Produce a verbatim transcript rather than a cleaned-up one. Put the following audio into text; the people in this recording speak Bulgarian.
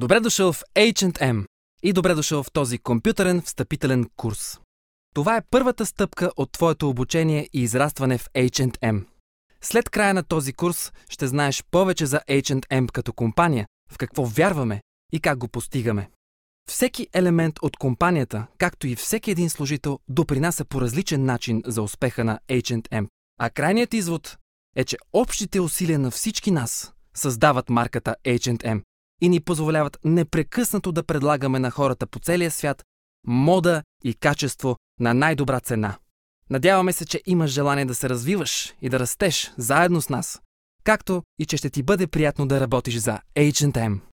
Добре дошъл в Ейч енд Ем и добре дошъл в този компютърен встъпителен курс. Това е първата стъпка от твоето обучение и израстване в Ейч енд Ем. След края на този курс ще знаеш повече за Ейч енд Ем като компания, в какво вярваме и как го постигаме. Всеки елемент от компанията, както и всеки един служител, допринася по различен начин за успеха на Ейч енд Ем. А крайният извод е, че общите усилия на всички нас създават марката Ейч енд Ем и ни позволяват непрекъснато да предлагаме на хората по целия свят мода и качество на най-добра цена. Надяваме се, че имаш желание да се развиваш и да растеш заедно с нас, както и че ще ти бъде приятно да работиш за Ейч енд Ем.